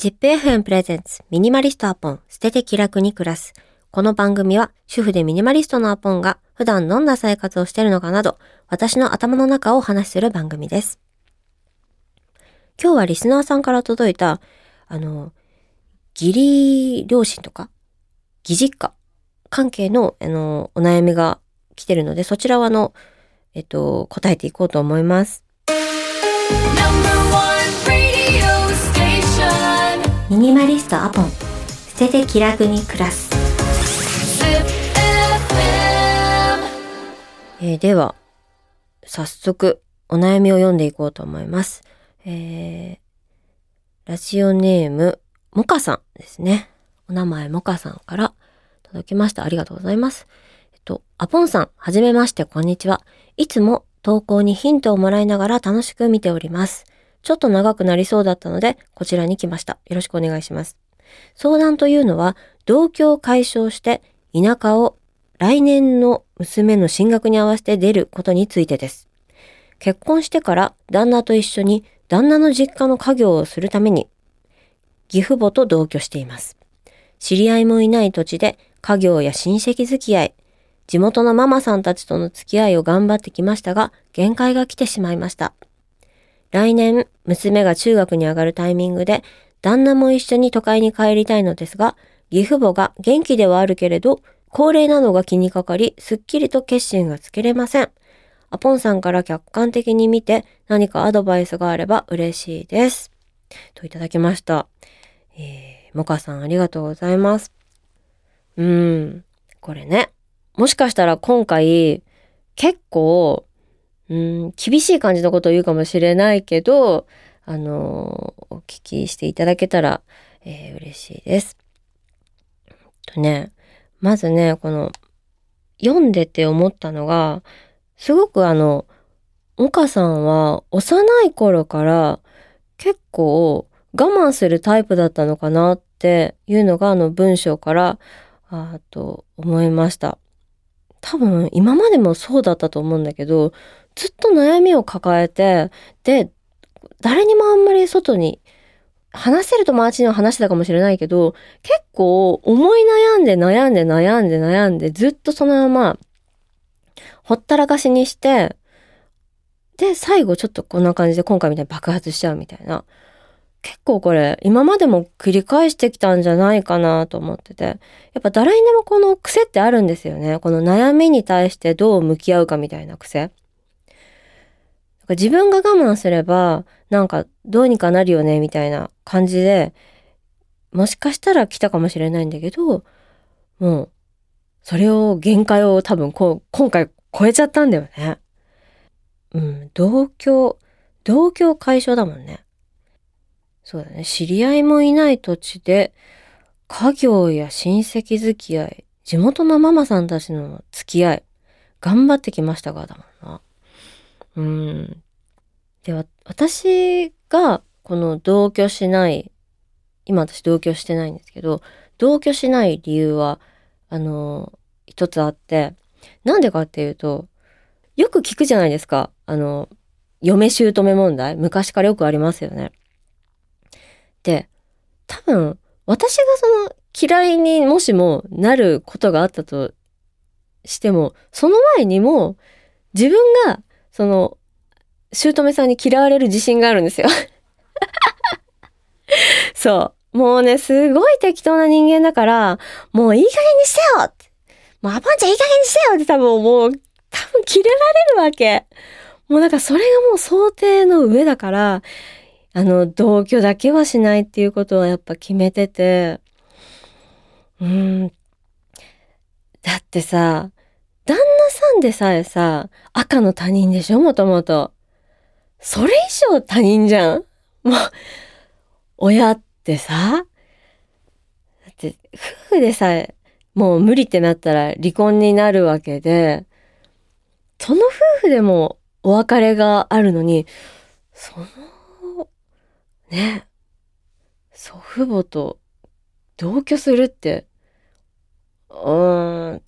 ZIP-FM プレゼンツミニマリストアポン捨てて気楽に暮らす。この番組は主婦でミニマリストのアポンが普段どんな生活をしているのかなど私の頭の中をお話しする番組です。今日はリスナーさんから届いた義理両親とか義実家関係のお悩みが来てるので、そちらは答えていこうと思います。ミニマリストアポン捨てて気楽に暮らす。では早速お悩みを読んでいこうと思います。ラジオネームモカさんですね。お名前モカさんから届きました。ありがとうございます。アポンさん、はじめまして、こんにちは。いつも投稿にヒントをもらいながら楽しく見ております。ちょっと長くなりそうだったので、こちらに来ました。よろしくお願いします。相談というのは、同居を解消して田舎を来年の娘の進学に合わせて出ることについてです。結婚してから旦那と一緒に旦那の実家の家業をするために義父母と同居しています。知り合いもいない土地で家業や親戚付き合い、地元のママさんたちとの付き合いを頑張ってきましたが、限界が来てしまいました。来年、娘が中学に上がるタイミングで、旦那も一緒に都会に帰りたいのですが、義父母が元気ではあるけれど、高齢なのが気にかかり、すっきりと決心がつけれません。アポンさんから客観的に見て、何かアドバイスがあれば嬉しいです。といただきました。モカさんありがとうございます。これね。もしかしたら今回、結構、厳しい感じのことを言うかもしれないけど、お聞きしていただけたら、嬉しいです。まずね、読んでて思ったのが、すごく岡さんは幼い頃から結構我慢するタイプだったのかなっていうのが文章からと思いました。多分今までもそうだったと思うんだけど、ずっと悩みを抱えて、で、誰にもあんまり外に話せる友達には話してたかもしれないけど、結構思い悩んで、ずっとそのままほったらかしにして、で、最後ちょっとこんな感じで今回みたいに爆発しちゃうみたいな。結構これ今までも繰り返してきたんじゃないかなと思ってて。やっぱ誰にでもこの癖ってあるんですよね。この悩みに対してどう向き合うかみたいな癖。自分が我慢すればなんかどうにかなるよねみたいな感じで、もしかしたら来たかもしれないんだけど、もうそれを限界を多分今回超えちゃったんだよね。同居解消だもんね。そうだね。知り合いもいない土地で、家業や親戚付き合い、地元のママさんたちの付き合い、頑張ってきましたが、だもんな。では、私が、この同居しない、今私同居してないんですけど、同居しない理由は、一つあって、なんでかっていうと、よく聞くじゃないですか。嫁姑問題。昔からよくありますよね。で、多分、私が嫌いにもしもなることがあったとしても、その前にも、自分が、姑さんに嫌われる自信があるんですよ。そう。もうね、すごい適当な人間だから、もういい加減にしてよって。もうアポンちゃんいい加減にしてよって多分キレられるわけ。もうなんかそれがもう想定の上だから、同居だけはしないっていうことはやっぱ決めてて。だってさ、旦那さんでさえさ、赤の他人でしょもともと。それ以上他人じゃんもう、親ってさ、だって夫婦でさえもう無理ってなったら離婚になるわけで、その夫婦でもお別れがあるのに、祖父母と同居するって、例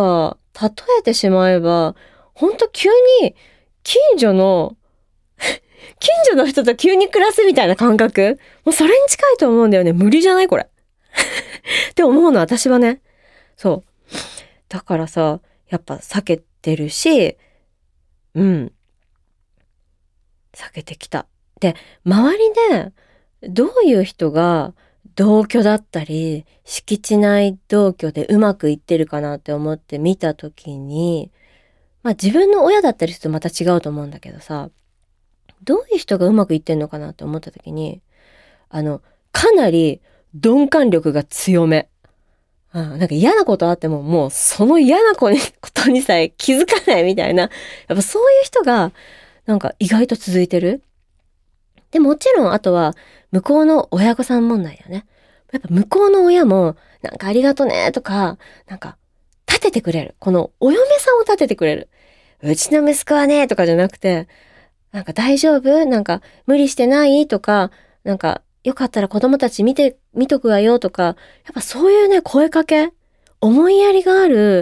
えてしまえば、ほんと急に近所の近所の人と急に暮らすみたいな感覚、もうそれに近いと思うんだよね。無理じゃないこれ。って思うの、私はね。そう。だからさ、やっぱ避けてるし、うん。避けてきた。で、周りで、どういう人が同居だったり、敷地内同居でうまくいってるかなって思って見たときに、まあ自分の親だったりするとまた違うと思うんだけどさ、どういう人がうまくいってんのかなって思ったときに、かなり鈍感力が強め。なんか嫌なことあってももうその嫌なことにさえ気づかないみたいな。やっぱそういう人がなんか意外と続いてる。で、もちろんあとは向こうの親御さん問題よね。やっぱ向こうの親もなんかありがとねとか、なんか立ててくれる。このお嫁さんを立ててくれる。うちの息子はねとかじゃなくて、なんか大丈夫なんか無理してないとか、なんかよかったら子供たち見とくわよとか、やっぱそういうね、声かけ、思いやりがある、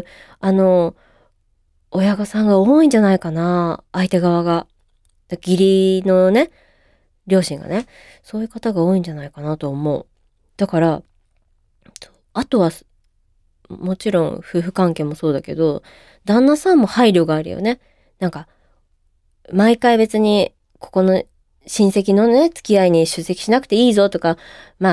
親御さんが多いんじゃないかな、相手側が。義理のね、両親がね、そういう方が多いんじゃないかなと思う。だから、あとは、もちろん夫婦関係もそうだけど、旦那さんも配慮があるよね。なんか、毎回別に、ここの親戚のね、付き合いに出席しなくていいぞとか、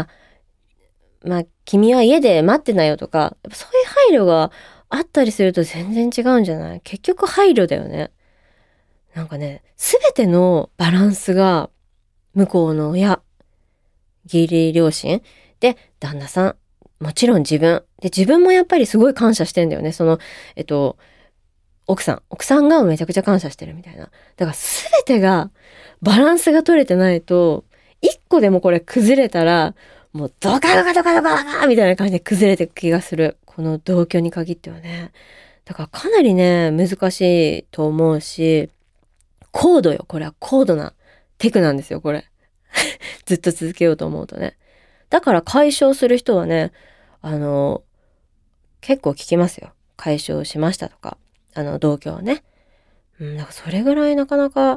君は家で待ってなよとか、やっぱそういう配慮があったりすると全然違うんじゃない？結局配慮だよね。なんかね、すべてのバランスが、向こうの親、義理両親、で、旦那さん、もちろん自分。で、自分もやっぱりすごい感謝してんだよね。奥さんがめちゃくちゃ感謝してるみたいな。だからすべてがバランスが取れてないと、一個でもこれ崩れたら、もうドカドカドカドカドカみたいな感じで崩れていく気がする。この同居に限ってはね。だからかなりね、難しいと思うし、高度よ。これは高度なテクなんですよ、これ。ずっと続けようと思うとね。だから解消する人はね、結構聞きますよ。解消しましたとか。同居はね。なんかそれぐらいなかなか、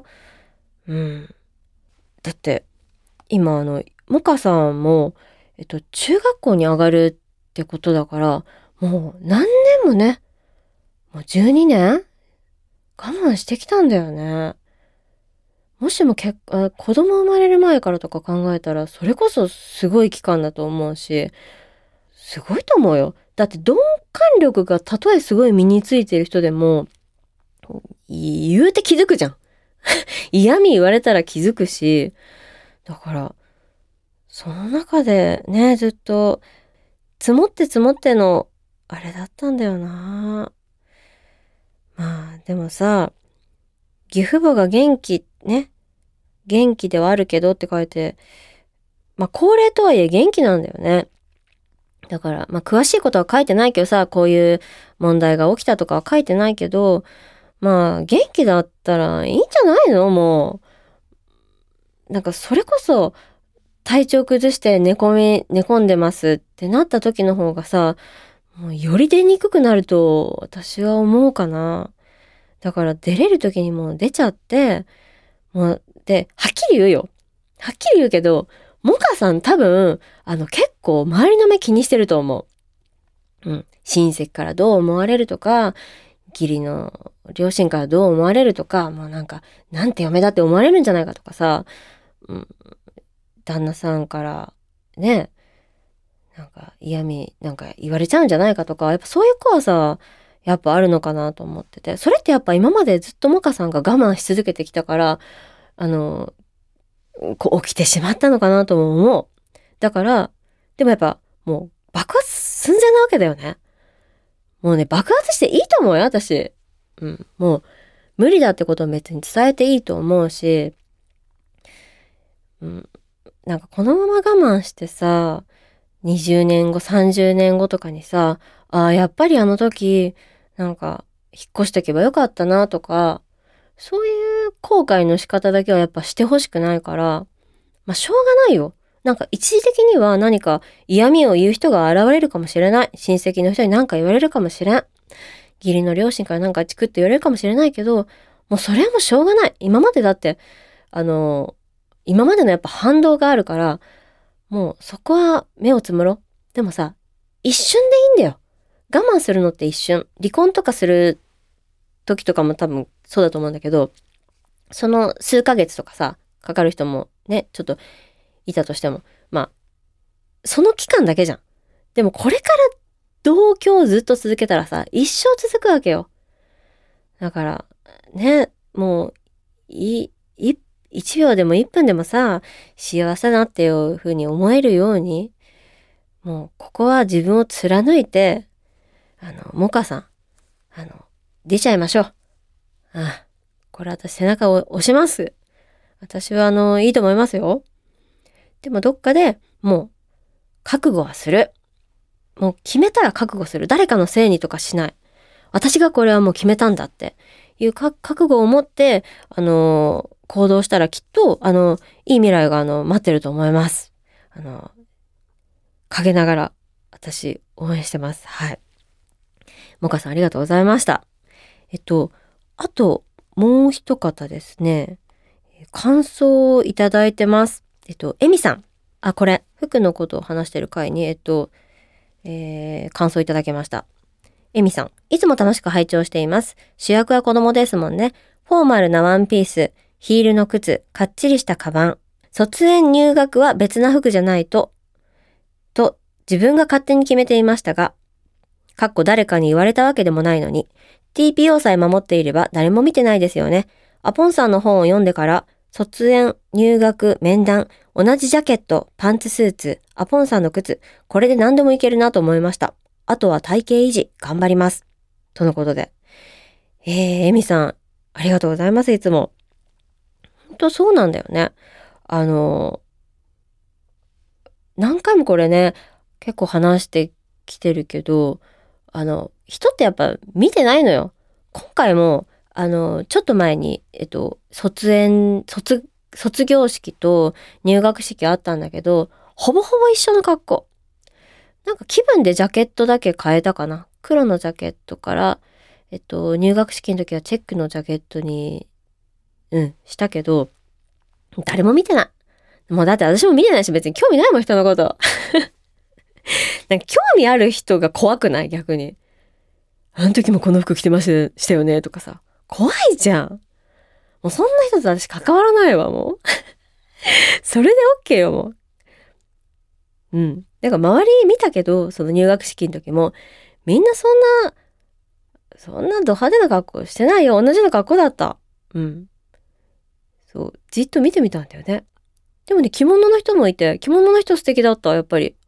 だって、今モカさんも、中学校に上がるってことだから、もう何年もね、もう12年我慢してきたんだよね。もしも子供生まれる前からとか考えたら、それこそすごい期間だと思うし、すごいと思うよ。だって鈍感力がたとえすごい身についてる人でも、言うて気づくじゃん。嫌味言われたら気づくし、だから、その中でね、ずっと、積もっての、あれだったんだよな。まあ、でもさ、義父母が元気ではあるけどって書いて、まあ、高齢とはいえ元気なんだよね。だから、まあ、詳しいことは書いてないけどさ、こういう問題が起きたとかは書いてないけど、まあ、元気だったらいいんじゃないの？もう。なんか、それこそ、体調崩して寝込んでますってなった時の方がさ、もうより出にくくなると私は思うかな。だから出れる時にもう出ちゃって、で、はっきり言うよ。はっきり言うけど、モカさん多分、結構周りの目気にしてると思う。親戚からどう思われるとか、義理の両親からどう思われるとか、もうなんか、なんて嫁だって思われるんじゃないかとかさ、旦那さんからね、なんか嫌味なんか言われちゃうんじゃないかとか、やっぱそういう怖さ、やっぱあるのかなと思ってて、それってやっぱ今までずっとモカさんが我慢し続けてきたから、起きてしまったのかなとも思う。だから、でもやっぱもう爆発寸前なわけだよね。もうね、爆発していいと思うよ、私。もう無理だってことを別に伝えていいと思うし、なんかこのまま我慢してさ、20年後、30年後とかにさ、やっぱりあの時、なんか、引っ越しとけばよかったなとか、そういう後悔の仕方だけはやっぱしてほしくないから、まあ、しょうがないよ。なんか一時的には何か嫌味を言う人が現れるかもしれない。親戚の人に何か言われるかもしれん。義理の両親からなんかチクッと言われるかもしれないけど、もうそれはもうしょうがない。今までだって、 今までのやっぱ反動があるから、もうそこは目をつむろう。でもさ、一瞬でいいんだよ。我慢するのって一瞬。離婚とかする時とかも多分そうだと思うんだけど、その数ヶ月とかさ、かかる人もね、ちょっといたとしても、まあ、その期間だけじゃん。でもこれから同居をずっと続けたらさ、一生続くわけよ。だから、ね、もう、1秒でも1分でもさ、幸せだっていう風に思えるように、もう、ここは自分を貫いて、モカさん、出ちゃいましょう。ああ、これ私背中を押します。私はいいと思いますよ。でもどっかでもう、覚悟はする。もう決めたら覚悟する。誰かのせいにとかしない。私がこれはもう決めたんだっていう覚悟を持って、行動したらきっと、いい未来が待ってると思います。陰ながら、私、応援してます。はい。もかさんありがとうございました。あと、もう一方ですね。感想をいただいてます。エミさん。あ、これ、服のことを話してる回に、感想いただきました。エミさん。いつも楽しく拝聴しています。主役は子供ですもんね。フォーマルなワンピース、ヒールの靴、かっちりしたカバン。卒園入学は別な服じゃないと自分が勝手に決めていましたが、誰かに言われたわけでもないのに、TPO さえ守っていれば誰も見てないですよね。アポンさんの本を読んでから、卒園、入学、面談、同じジャケット、パンツスーツ、アポンさんの靴、これで何でもいけるなと思いました。あとは体型維持、頑張ります。とのことで。エミさん、ありがとうございます、いつも。本当そうなんだよね。何回もこれね、結構話してきてるけど、人ってやっぱ見てないのよ。今回も、ちょっと前に、卒業式と入学式あったんだけど、ほぼほぼ一緒の格好。なんか気分でジャケットだけ変えたかな。黒のジャケットから、入学式の時はチェックのジャケットに、したけど、誰も見てない。もうだって私も見てないし別に興味ないもん、人のこと。なんか興味ある人が怖くない？逆に。あの時もこの服着てましたよねとかさ。怖いじゃん。もうそんな人と私関わらないわ、もう。それで OK よ、もう。だから周り見たけど、その入学式の時も、みんなそんなド派手な格好してないよ。同じような格好だった。そう、じっと見てみたんだよね。でもね、着物の人もいて、着物の人素敵だった、やっぱり。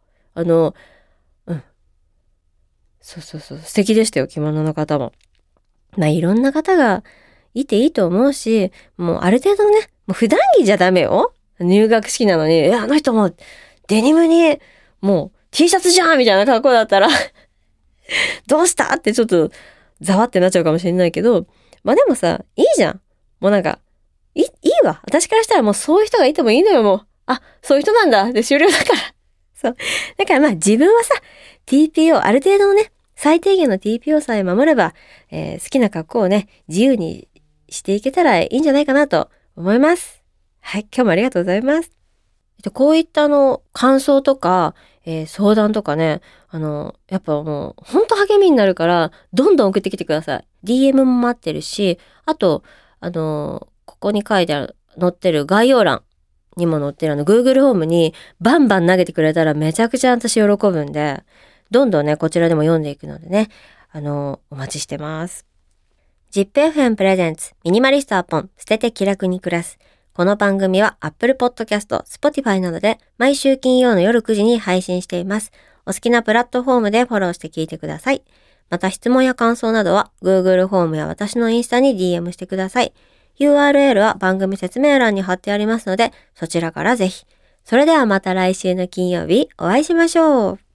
そうそうそう、素敵でしたよ、着物の方も。まあ、いろんな方がいていいと思うし、もうある程度ね、もう普段着じゃダメよ。入学式なのに、あの人もデニムに、もう T シャツじゃんみたいな格好だったらどうしたってちょっとざわってなっちゃうかもしれないけど、まあでもさ、いいじゃん。もうなんか、いいわ。私からしたらもうそういう人がいてもいいのよ、もう。あ、そういう人なんだ。で、終了だから。そう。だからまあ自分はさ、TPO、ある程度のね、最低限の TPO さえ守れば、好きな格好をね、自由にしていけたらいいんじゃないかなと思います。はい、今日もありがとうございます。こういった感想とか、相談とかね、やっぱもう、ほんと励みになるから、どんどん送ってきてください。DM も待ってるし、あと、ここに書いてある、載ってる概要欄にも載ってるGoogle ホームにバンバン投げてくれたらめちゃくちゃ私喜ぶんで、どんどんね、こちらでも読んでいくのでね、お待ちしてます。ZIPFM プレゼンツミニマリストアポン捨てて気楽に暮らす。この番組は Apple Podcast、Spotify などで毎週金曜の夜9時に配信しています。お好きなプラットフォームでフォローして聞いてください。また質問や感想などは Google フォームや私のインスタに DM してください。URL は番組説明欄に貼ってありますので、そちらからぜひ。それではまた来週の金曜日お会いしましょう。